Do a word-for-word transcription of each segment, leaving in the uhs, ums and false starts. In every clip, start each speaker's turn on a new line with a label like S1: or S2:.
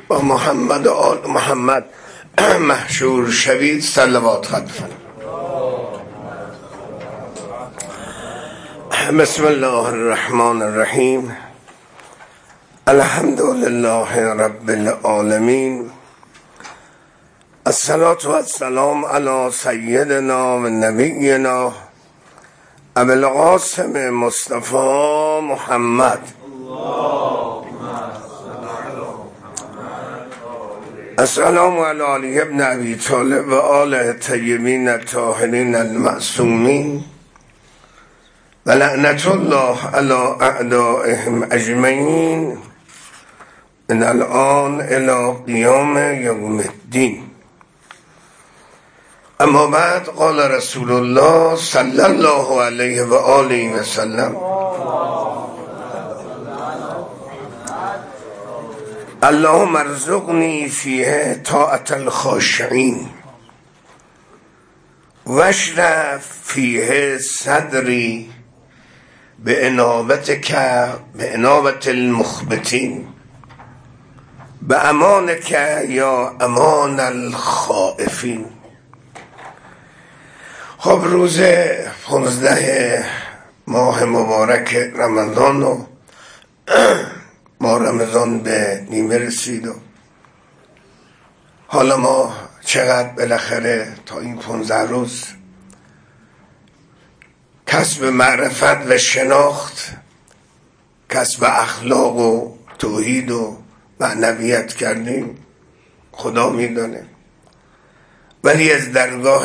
S1: با محمد و آل محمد محشور شوید. صلوات خلفا. بسم الله الرحمن الرحیم. الحمد لله رب العالمین. الصلاة و السلام علی سیدنا و نبینا ابی القاسم مصطفی محمد. السلام علی علی ابن ابی طالب و آل طیبین الطاهرین المعصومین و لعنت الله علی اعدائهم اجمعین من الان الی قیام یوم الدین. اما بعد، قال رسول الله صلی الله علیه و آله و سلم: اللهم ارزقنی فیه طاعت الخاشعین واشرح فیه صدری به انابتک به انابت المخبتین به امانک یا امان الخائفین. خب، روز پانزده ماه مبارک رمضان و ما رمضان به نیمه رسید و حالا ما چقدر بالاخره تا این پانزده روز کسب معرفت و شناخت، کسب اخلاق و توحید و معنویت کردیم، خدا میدانه. ولی از درگاه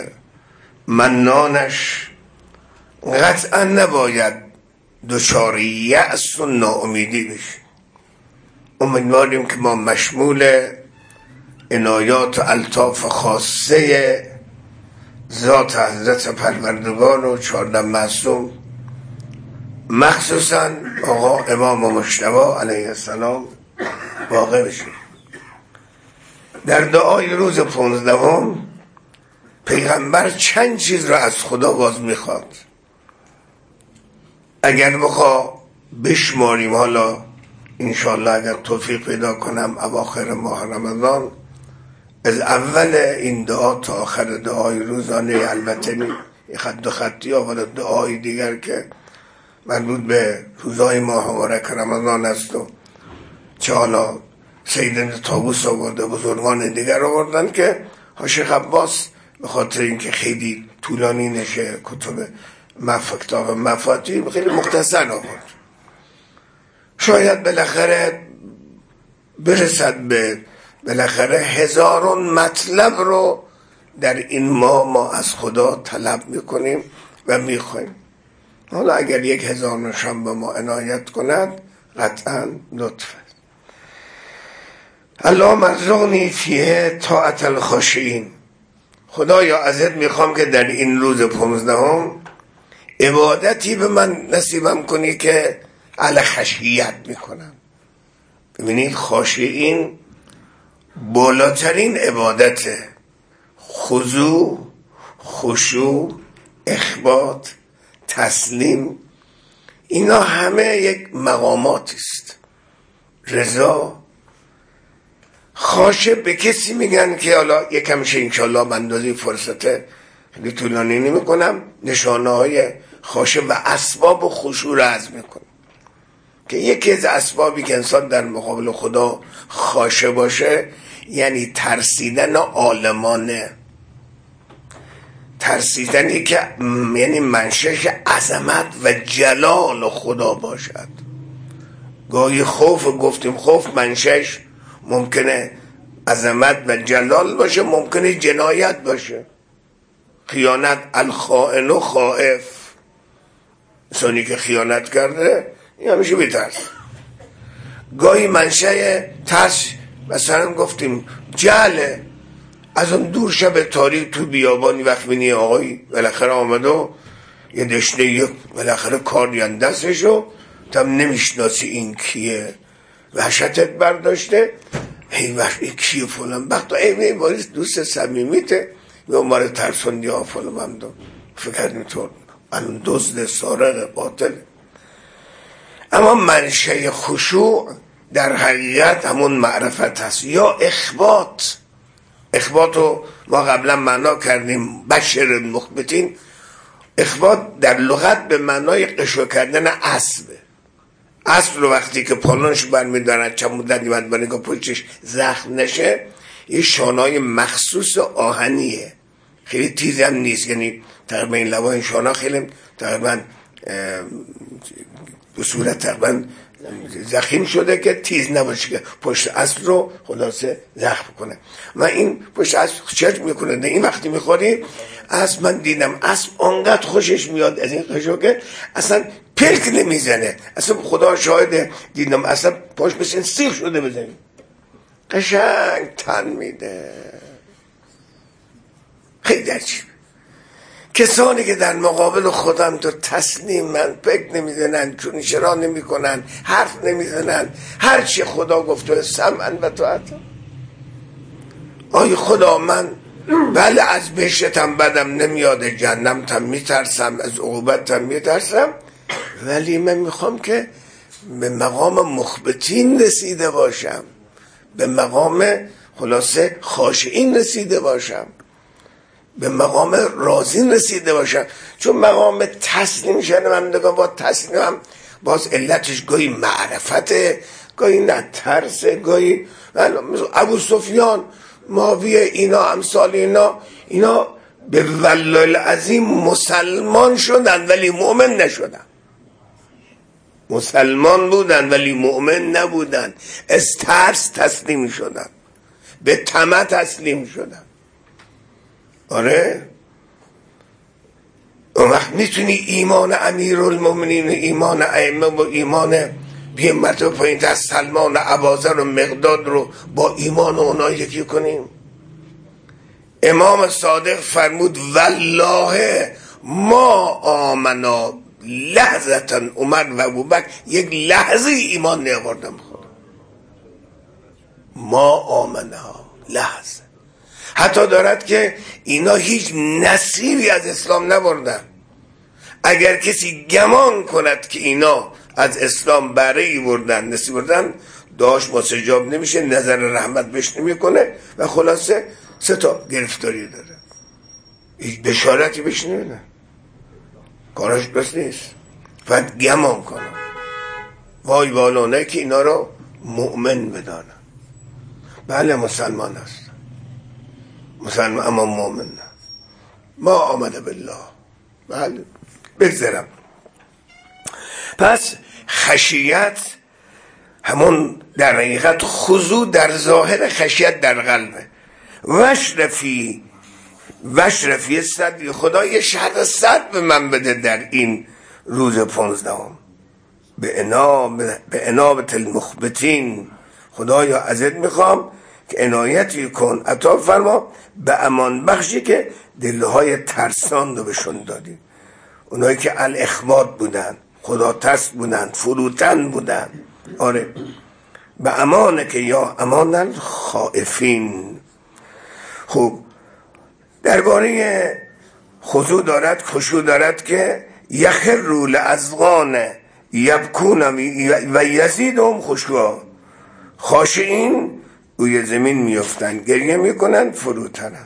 S1: منانش قطعا نباید دچار یأس و ناامیدی بشیم. امیدواریم که ما مشمول عنایات و الطاف خاصه ذات حضرت پروردگار و چهارده معصوم، مخصوصا آقا امام مجتبی علیه السلام، واقع بشیم. در دعای روز پانزدهم پیغمبر چند چیز را از خدا باز میخواد. اگر بخوا بشماریم، حالا انشاءالله اگر توفیق پیدا کنم اواخر ماه رمضان، از اول این دعا تا آخر دعای روزانه، البته این خط و خطی ها و دعای دیگر که مربوط به روزهای ماه مبارک رمضان است و چه حالا سیدنا طاووس آورده، بزرگان دیگر آوردن که شیخ عباس به خاطر اینکه خیلی طولانی نشه کتب مفکتاب مفاتیح خیلی مختصر آورد. شاید بالاخره برسد به بالاخره هزارون مطلب رو در این ماه ما از خدا طلب میکنیم و میخوایم. حالا اگر یک هزار نشان به ما عنایت کند قطعا لطفه. اللهم ارزقنی فیه طاعت الخاشعین. خدایا ازت میخوام که در این روز پانزدهم عبادتی به من نصیبم کنی که علی خشیت میکنم. ببینید، خاشعین بالاترین عبادته. خضوع، خشوع، اخبات، تسلیم، اینا همه یک مقاماتی است. رضا. خاشع به کسی میگن که حالا یکمشه انشالله من اندازه فرصته خیلی طولانی نمی کنم نشانه های خاشع و اسباب خشوع را عرض میکنم که یکی از اسبابی که انسان در مقابل خدا خاشع باشه یعنی ترسیدن عالمانه، ترسیدنی که یعنی منشأش عظمت و جلال خدا باشد. گاهی خوف گفتیم خوف منشأش ممکنه عظمت و جلال باشه، ممکنه جنایت باشه. خیانت، الخائن و خائف، انسانی که خیانت کرده این همیشه بی‌ترس. گاهی منشأ ترس مثلا گفتیم جهله، از اون دور شب تاریک تو بیابانی وقت بینی آقایی بالاخره آمده و یه دشنه یک بالاخره کاریان دستشو تم نمیشناسی این کیه، وحشتت برداشته، ای وحش این کیه فلان بخت ای باریس دوست صمیمیته یا ماره ترسوندی ها فلان بمدو فکر میتون الان دزد سارق قاتل. اما منشأ خشوع در حقیقت همون معرفت هست یا اخبات. اخبات رو ما قبلا معنا کردیم، بشر المخبتین. اخبات در لغت به معنای قشو کردن اسبه. اسب رو وقتی که پالونش برمیدارن چند مدتی بعد برای که پشتش زخم نشه، یه شانای مخصوص آهنیه، خیلی تیز هم نیست، یعنی تقریبا این لبا این شانا خیلی تقریبا به صورت تقریبا زخیم شده که تیز نباشه که پشت اسب رو خلاصه زخم کنه. من این پشت اسب چرچ میکنه نه این وقتی میخوری اسب، من دیدم اسب آنقدر خوشش میاد از این قشو که اصلا پلک نمیزنه، اصلا خدا شاهده دیدم اصلا پاش مثل سیخ شده بزنیم، قشنگ تن میده. خیلی عجیب. کسانی که در مقابل خودم تو تسلیم من پک نمیزنن، چون چرا نمی کنن، حرف نمیزنن، هرچی خدا گفته سمعن و طاعت. آی خدا من بله از بهشتم بدم نمیاد، جهنمتم میترسم، از عقوبتم میترسم، ولی من میخوام که به مقام مخبتین رسیده باشم، به مقام خلاصه خاشعین رسیده باشم، به مقام رازین رسیده باشم. چون مقام تسلیم شنوندگان با تسلیم هم باز علتش گاهی معرفته، گاهی نه ترسه، گاهی ابو سفیان، معاویه، اینا امثال اینا اینا به والله العظیم مسلمان شدن ولی مؤمن نشدن. مسلمان بودن ولی مؤمن نبودن، از ترس تسلیم شدن، به طمع تسلیم شدن. آره اون وقت میتونی ایمان امیرالمومنین و ایمان ائمه و ایمان بیم مرتبه پایین تر سلمان و اباذر و مقداد رو با ایمان اونا یکی کنیم. امام صادق فرمود والله ما آمنا لحظتا، عمر و ابوبکر یک لحظه ایمان نیاوردن خدا. ما آمنا لحظه. حتی دارد که اینا هیچ نصیبی از اسلام نبردن. اگر کسی گمان کند که اینا از اسلام بهره ای بردن، نصیب بردن، داشت مستجاب نمیشه، نظر رحمت بهش نمیکنه و خلاصه سه تا گرفتاری داره، هیچ بشارتی بهش نمیده، کارش بس نیست، فقط گمان کنه. وای والانه که اینا رو مؤمن بدانن. بله مسلمان هست، مسلمان اما مؤمن نه. ما آمده بالله. بله بگذارم. پس خشیت همون در حقیقت خضوع در ظاهر، خشیت در قلبه. وشرفی وشرفی صد، خدا یه شهر صد به من بده در این روز پونزدهم. به اناب به انابت المخبتین، خدایا ازت میخوام که عنایتی کن، عطا فرما به امان بخشی که دلهای ترسان رو بهشون دادی. اونایی که الاخبات بودن، خدا ترس بودن، فروتن بودن. آره به امانه که یا امان الخائفین. خوب درباره خضوع دارد، خشوع دارد که یخروا للاذقان یبکون و یزیدهم خشوعا. خاشعین روی زمین میافتن، گریه میکنن، فروتنن.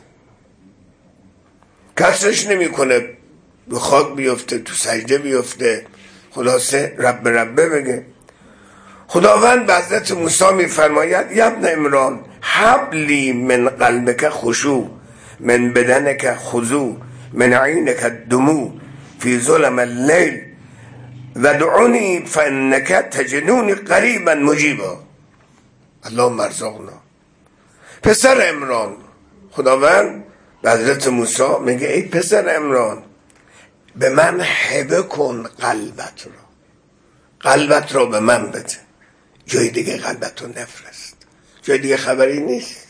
S1: کسرش نمیکنه به خاک بیفته، تو سجده بیفته، خلاصه رب ربه بگه. خداوند به حضرت موسی میفرماید یبن عمران حبلی من قلبک خشوع من بدنک خضوع من عینک دموع فی ظلم اللیل و دعونی فانک تجدونی قریبا مجیبا. اللهم ارزقنا. پسر عمران، خداوند به حضرت موسی میگه ای پسر عمران به من هبه کن قلبت رو، قلبت رو به من بده، جای دیگه قلبت رو نفرست، جای دیگه خبری نیست.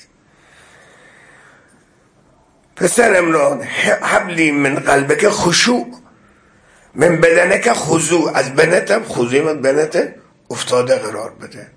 S1: پسر عمران حبلی من قلبک خشوع من بدنک خضوع، از بنتم خضوع، من بنت افتاده قرار بده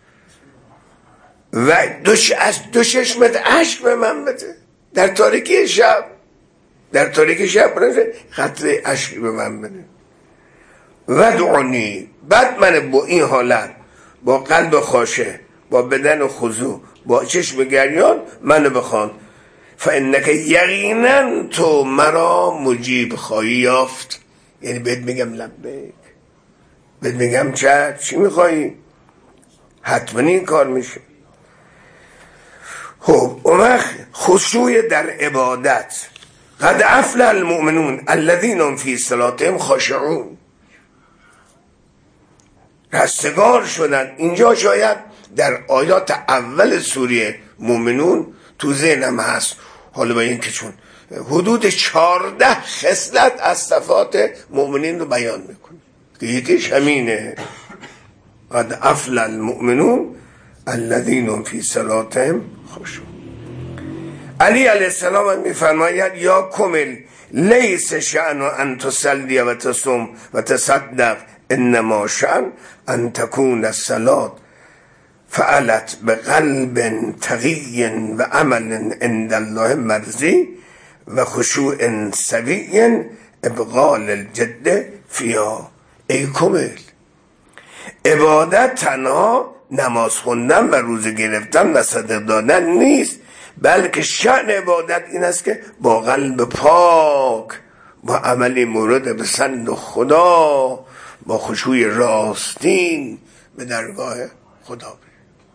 S1: و دوش از دو چشمت اشک به من بده در تاریکی شب، در تاریکی شب قطره اشک به من بده. و دعونی، بعد من با این حالت با قلب خاشع، با بدن خضوع، با چشم گریان منو بخوان، فانک یقینا تو مرا مجیب خواهی یافت. یعنی بهت میگم لبیک، بهت میگم چه چی میخوایی، حتما این کار میشه. خب اون وقت خشوع در عبادت، قد افلح المؤمنون الذین هم فی صلاتهم خاشعون، رستگار شدن. اینجا شاید در آیات اول سوره مومنون تو ذهنم هست، حالا با این که چون حدود چهارده خصلت از صفات مؤمنین رو بیان میکنه که یکیش همینه، قد افلح المؤمنون الذین هم فی صلاتهم خاشعون. علی علیه السلام میفرماید یا کمل لیس شأن ان تصلی و تصوم و تصدق، انما شأن ان تکون الصلاة فعلت بقلب تقی و عمل عند الله مرضی و خشوع سوی ابغال الجد فیها. ای کمل، عبادت تنها نماز خوندن و روزه گرفتن و صدق دادن نیست، بلکه شأن عبادت این است که با قلب پاک، با عملی مورد پسند خدا، با خشوع راستین به درگاه خدا بری.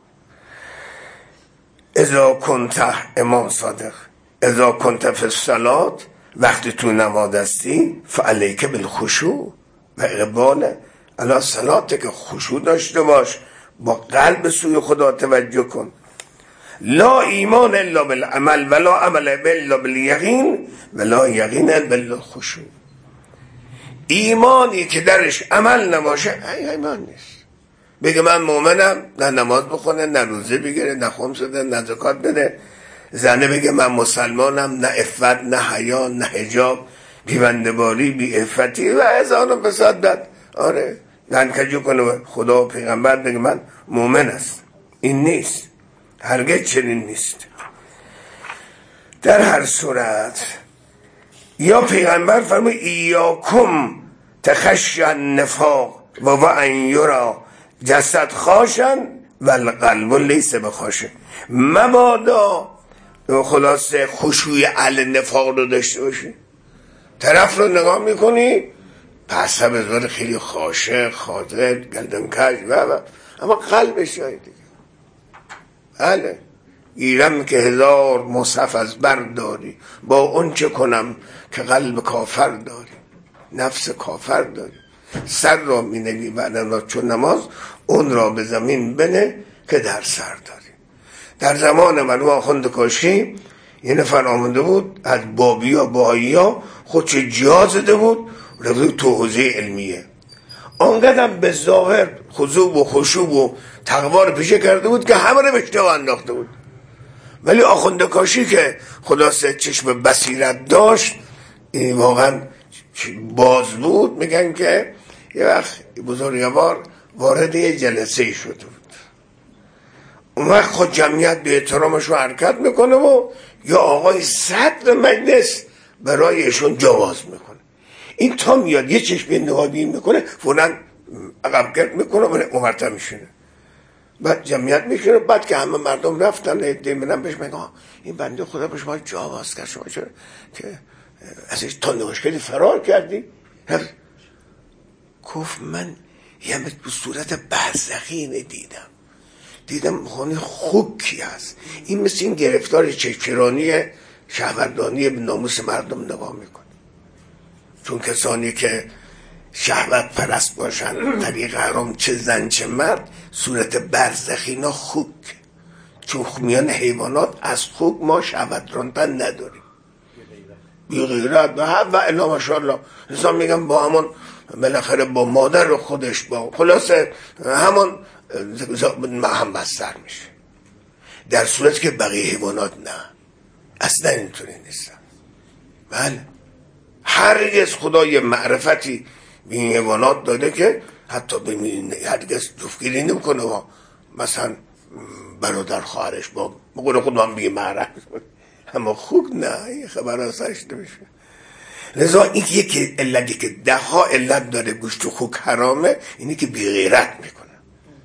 S1: اذا کنت، امام صادق، اذا کنت فی الصلاة، وقتی تو نماز هستی، فعلیک بالخشوع و اقبال علی الصلاة، که خشوع داشته باش، با قلب سوی خدا توجه کن. لا ایمان الا بالعمل ولا عمل الا بالیقین ولا یقین الا بالخشوع. ایمانی که درش عمل نباشه ایمان نیست. بگه من مؤمنم، نه نماز بخونه، نه روزه بگیره، نه خمس بده، نه زکات بده. زنه بگه من مسلمانم، نه عفت، نه حیا، نه حجاب، بی بنده‌واری، بی عفتی و هزار و فساد بد. آره لنکجو کنه خدا و پیغمبر، بگه من مؤمن است. این نیست، هرگز چنین نیست. در هر صورت یا پیغمبر فرمود ایاکم تخشی النفاق و و ان یرا جسد خاشن و القلب لیس بخاشن. مبادا خلاصه خشوع علی نفاق رو داشته باشی، طرف رو نگاه میکنی پس بذار خیلی خاشع، خاطر، گلدن کج و و اما قلبش جای دیگه. بله گیرم که هزار مصحف از بر داری، با اون چه کنم که قلب کافر داری، نفس کافر داری. سر را می نگی بعد چون نماز اون را به زمین بنه که در سر داری. در زمان من آخوند کاشی یه نفر آمده بود از بابی ها باهایی ها، خودش جا زده بود رفت تو حوزه علمیه، آنقدر به ظاهر خضوع و خشوع و تقوا رو پیشه کرده بود که همه رو به اشتباه انداخته بود. ولی آخوند کاشی که خلاصه چشم بصیرت داشت، این واقعا باز بود، میگن که یه وقت بزرگوار وارد یه جلسه شده بود، اون وقت خود جمعیت به احترامش رو حرکت میکنه و یا آقای صدر مجلس برایشون جواز میکنه. این تا میاد یه چشم نگاهی میکنه فوراً عقب گرد میکنه و اومرتا میشونه. بعد جمعیت میشونه، بعد که همه مردم رفتن هدیه میرن بهش میگن این بنده خدا به شما جواز کرد، شما چرا که ازش تا نگاهش فرار کردی؟ گفت من یه به صورت برزخی دیدم دیدم خانه خوکی هست، این مثل این گرفتار چکرانی شهوردانی به ناموس مردم نگاه میکنه. چون کسانی که شهوت پرست باشن طریق حرام، چه زن چه مرد، صورت برزخی نا خوک، چون میان حیوانات از خوک ما شهوت راندن نداریم، بی غیرت و و الا ماشاءالله. نظام میگم با همون بالاخره با مادر خودش با خلاصه همون هم بستر میشه، در صورت که بقیه حیوانات نه، اصلا اینطوری نیستن. بله هرگز خدا یه معرفتی به این حیوانات داده که حتی ببینید هرگز جفتگیری نمیکنه و مثلا برادر خواهرش با بقول خود من بگه معرف، اما خوک نه، این خبر ها سرش نمیشه. لذا این که یکی علتی که ده ها علت داره گوشت و خوک حرامه، اینی که بی غیرت میکنه.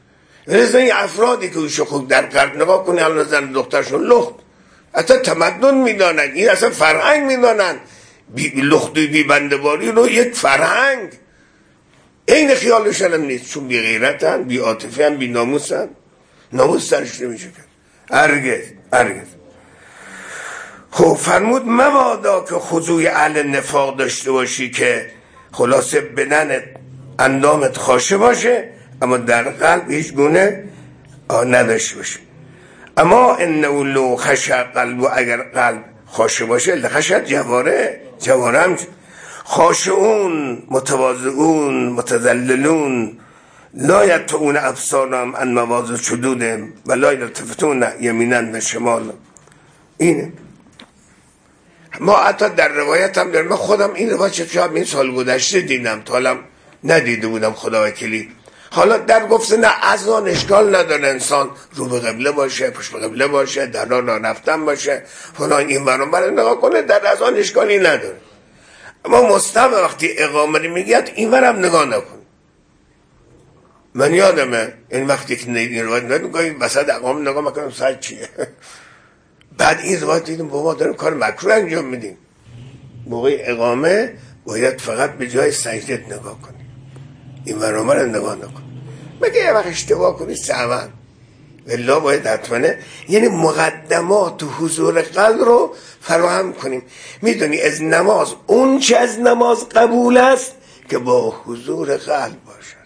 S1: رضا این افرادی که اوشو خوب در قلب نگاه کنی، الان زن دخترشون لخت اصلا تمدن میدانن، این اصلا فرهنگ میدانن، بی لختی بی بنده‌واری رو یک فرهنگ، این خیالشون هم نیست، چون بی غیرتن، بی عاطفه هم، بی ناموسن، ناموس سرش نمیشه کرد هرگز هرگز. خب فرمود مبادا که خضوع اهل نفاق داشته باشی که خلاصه بدنت اندامت خاشه باشه اما در قلب هیچ گونه نداشته باشه. اما انه لو خشع قلب، و اگر قلب خاشه باشه لخشع جواره، جواره هم خاشعون متواضعون متذللون لا یطؤون ابصارهم عن مواضع شدودهم و لا یلتفتون یمینا و شمالا. اینه ما حتی در روایت هم داریم، من خودم این روایت شاید این سال گذشته دیدم، تا حالا ندیده بودم خدا وکیلی. حالا در گفته نه از آن اشکال نداره انسان رو به قبله باشه، پشت به قبله باشه، در راه رفتن باشه فلان این وران برای نگاه کنه، در از آن اشکالی نداره. اما مستم وقتی اقامه میگید این ورم نگاه نکن. من یادمه این وقتی که این روایت نگاه این وسط اقامه نگاه میکنم ساعت چیه بعد این روایت دیدم بابا داریم کار مکروه انجام میدیم، موقع اقامه باید فقط به جای سجدت نگاه کنی، این ورامه رو نگاه نکن. مگه یه وقت اشتباه کنی سهون والله باید حتما یعنی مقدمات و حضور قلب رو فراهم کنیم. میدونی از نماز اون چه از نماز قبول است که با حضور قلب باشد.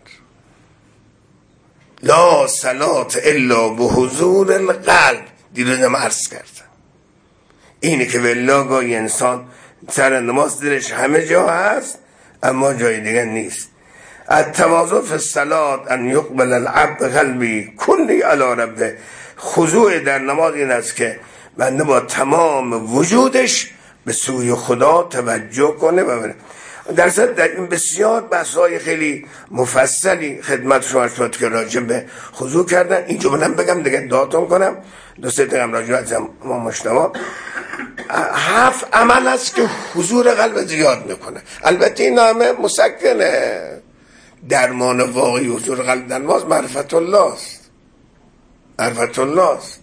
S1: لا صلات الا به حضور القلب. دیروزم عرض کردم اینه که والله گاهی انسان سر نماز دلش همه جا هست اما جای دیگه نیست. التواضع فی الصلاة ان یقبل العبد قلبی کلی علی ربه. خضوع در نماز این است که بنده با تمام وجودش به سوی خدا توجه کنه و بره. در صورت در این بسیار بحث‌های خیلی مفصلی خدمت شما شد که راجع به خضوع کردن. این جمله بگم دیگه دعاتون کنم، دو سه دقیقه راجع به ما مجتمع هفت عمل است که حضور قلب زیاد میکنه. البته این همه مسکنه. درمان واقعی حضور قلب در نماز معرفت الله است، معرفت الله است.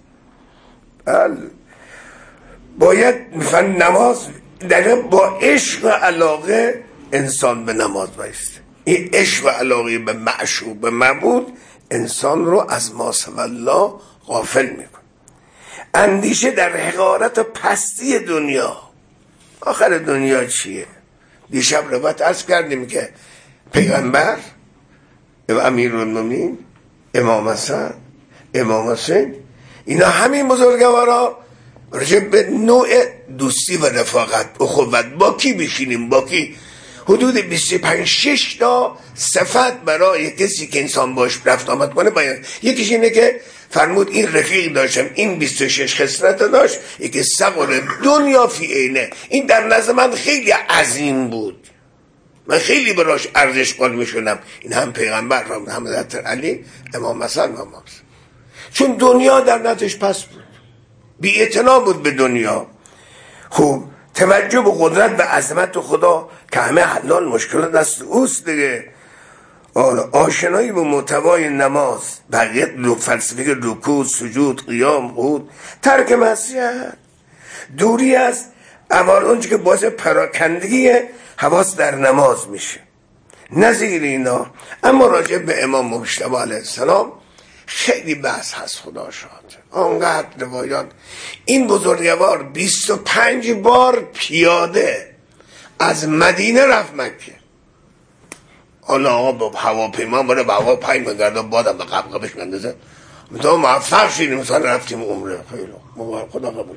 S1: باید مثلا نماز در با عشق و علاقه انسان به نماز بایسته. این عشق و علاقه به معشوق به معبود انسان رو از ما سوی الله غافل میکنه. اندیشه در حقارت و پستی دنیا. آخر دنیا چیه؟ دیشب روایت عرض کردیم که پیغمبر امیرالمومنین امام حسن امام حسین اینا همین بزرگوارا راجع به نوع دوستی و رفاقت اخوت با کی بشینیم با کی حدود بیست و پنج شش تا صفت برای کسی که انسان باش رفت آمد کنه باید. یکیش اینه که فرمود این رفیق داشتم این بیست و شش خصلت داشت، یکی صبر دنیا فی عینه. این در نظر من خیلی عظیم بود، من خیلی براش ارزش قائل میشدم. این هم پیغمبر و هم حضرت علی امام حسن و امام حسین، چون دنیا در نظرش پس بود، بی اعتنا بود به دنیا. خوب توجه به قدرت و عظمت خدا که همه حلال مشکلات دست اوست دیگه. آشنایی به محتوای نماز، بقیه فلسفه رکوع سجود قیام قعود، ترک معصیت، دوری از اعمال اونچه که باعث پراکندگی حواس در نماز میشه، نظیر اینا. اما راجع به امام مجتبی علیه السلام خیلی بحث هست خدا شاد. آنقدر روایات. این بزرگوار بیست و پنج بار پیاده از مدینه رفت مکه. حالا آقا با هواپیما بره به هوا پای مگرده بادم به قبقبش مندازه مثلا موفق شدیم مثلا رفتیم عمره. خیلی مبارک خدا قبول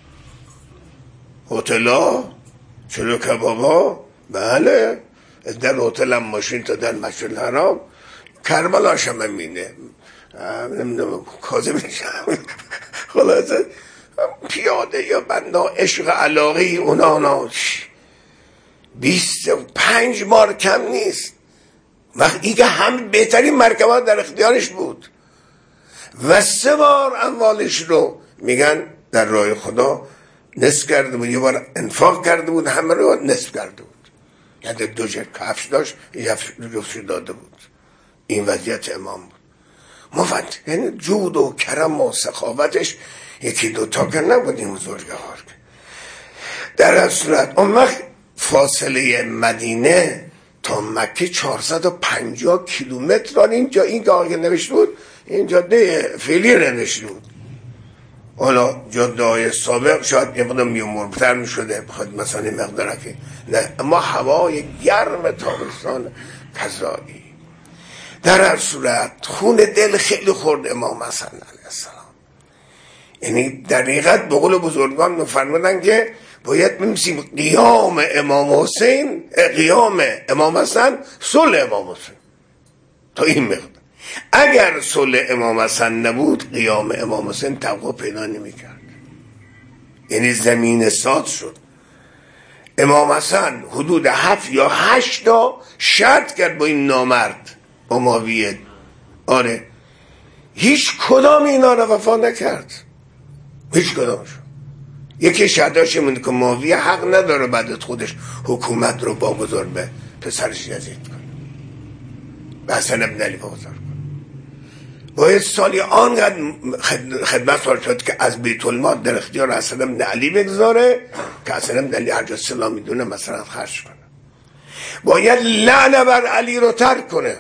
S1: کنه. هتلا چلو کبابا بله در هتل هم ماشین تا در مسجد الحرام کربلا شم مینه نمیدونم کازه میشم خلاصه پیاده یا بنده عشق علاقه اونا ناش بیست و پنج بار کم نیست. وقتی که هم بهترین مرکبات در اختیارش بود و سه بار اموالش رو میگن در راه خدا نصف کرده بود، یه بار انفاق کرده بود، همه رو نصف کرده بود. یعنی دو جر کفش داشت یه جفتش داده بود. این وضعیت امام بود. مفت یعنی جود و کرم و سخاوتش یکی دوتا که نبود این بزرگوار. در این صورت اون وقت فاصله مدینه تا مکه چهارصد و پنجاه کیلومتر. اینجا این که آقای نوشته بود این جاده فعلی نوشته بود. حالا جاده های سابق شاید یه مقدار میومربتر می شده بخواد مثلا این مقداره که نه، اما هوای گرم تابستان کذایی. در هر صورت خون دل خیلی خورد امام حسن علیه السلام. یعنی در حقیقت به قول بزرگان می‌فرمودن که باید بنویسیم قیام امام حسین، قیام امام حسن، صلح امام حسین. تا این مقدار اگر صلح امام حسن نبود قیام امام حسین توقع پیدا نمی‌کرد. یعنی زمین ساز شد. امام حسن حدود هفت یا هشت تا شرط کرد با این نامرد با معاویه. آره هیچ کدام اینا رو وفا نکرد، هیچ کدامش. یکی شرطاش میمونه که معاویه حق نداره بعد از خودش حکومت رو واگذار به پسرش یزید کنه، به حسن ابن علی واگذار کنه. باید سالی آنقدر خدمت سال شد که از بیت المال در اختیار حسن ابن علی بگذاره که حسن ابن علی هر جا سلام میدونه مثلا خرج کنه. باید لعنه بر علی رو ترک کنه.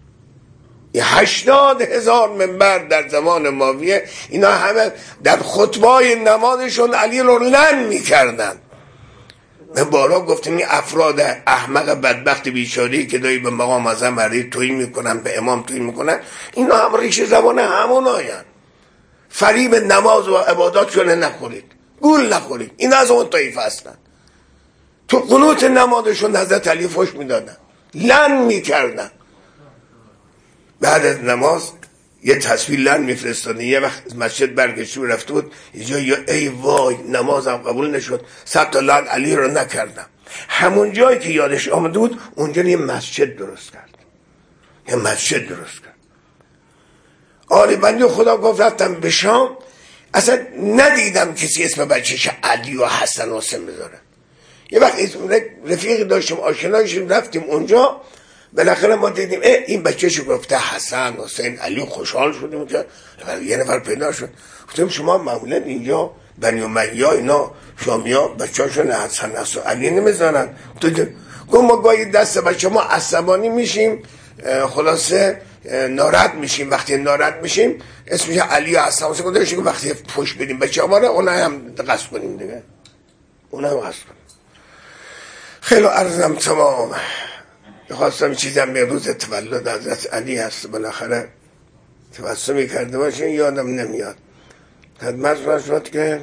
S1: هشتاد هزار منبر در زمان معاویه اینا همه در خطبای نمازشون علی رو لعن میکردن. من بارا گفتم این افراد احمق بدبخت بیچاری که دایی به مقام اعظم علی تویی میکنن، به امام تویی میکنن، اینا هم ریشه زبان همون آین. فریب نماز و عبادات شونه نخورید، گول نخورید، این از اون طایفه هستن. تو قنوت نمازشون حضرت علی فوش میدادن، لعن میکردن. بعد از نماز یه تصویر لن میفرستادن. یه وقت مسجد برگشتی و رفته بود اینجا، یا ای وای نمازم قبول نشد، صد تا لعن علی رو نکردم. همون جایی که یادش آمده بود اونجا یه مسجد درست کرد، یه مسجد درست کرد. آره بنده خدا گفت رفتم به شام، اصلا ندیدم کسی اسم بچه‌ش علی و حسن و حسین بذاره. یه وقت رفیقی داشتیم آشنایشیم، رفتیم اونجا، بالاخره ما دیدیم این بچه‌شو گفته حسن حسین علی، خوشحال شدیم که یه نفر پیدا شد. گفتیم شما معمولا اینجا بنی امیه اینا شامیا بچه‌شون حسن حسین علی نمیذارن. تو گفت ما گاهی دست بچه ما عصبانی میشیم، خلاصه ناراحت میشیم، وقتی ناراحت میشیم اسمش علی و حسن حسین گذاشتیم که وقتی پوش بدیم بچه ما رو اونها هم قصد کنیم دیگه، اونها هم قصد کنیم. خیلی عرضم تمام. خواستم چیزم به روز تولد حضرت علی هست، بالاخره تبسمی کرده باشین، یادم نمیاد. خدمت شد که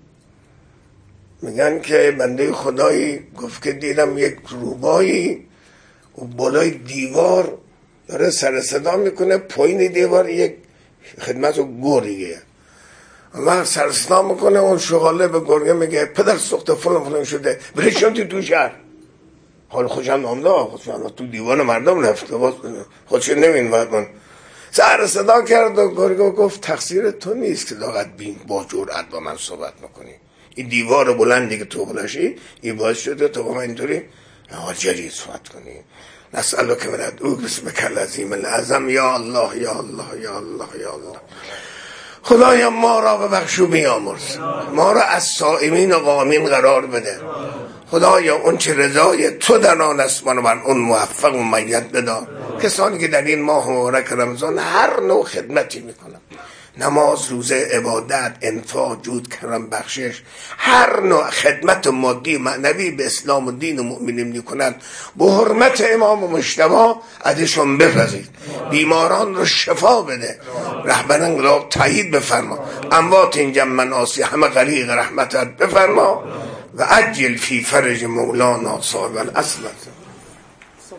S1: میگن که بنده خدایی گفت که دیدم یک روبایی و بالای دیوار داره سر صدا میکنه، پایین دیوار یک خدمت و گوریه و سر صدا میکنه. اون شغاله به گرگه میگه پدر سخت فلان فلان شده، بریشم تو تو شهر. حال خوشم نامده، خوشم تو دیوان مردم رفته، خودش نمین باید من سر صدا کرد و گرگه گفت تقصیر تو نیست که داغت بین با جرأت با من صحبت میکنی. این دیوار بلندی که تو بلشی این باعث شده تو با من اینطوری جری صحبت کنی. نسألو که من ادعو بسمک العظیم العظم یا الله یا الله یا الله یا الله. خدایا ما را ببخش و بیامرز، ما را از صائمین و قائمین قرار بده. خدایا اون چه رضای تو در آن است منو بر اون موفق و مید بدار. کسانی که در این ماه مبارک رمضان هر نوع خدمتی میکنن، نماز، روزه، عبادت، انفاق، جود، کرم، بخشش، هر نوع خدمت مادی معنوی به اسلام و دین و مؤمنین میکنن، به حرمت امام مجتبی ازشون بپذیر. بیماران رو شفا بده، رهبران را تایید بفرما، اموات این جمع ناسی همه غریق رحمتت بفرما و عجل فی فرج مولانا صاحب الاصل.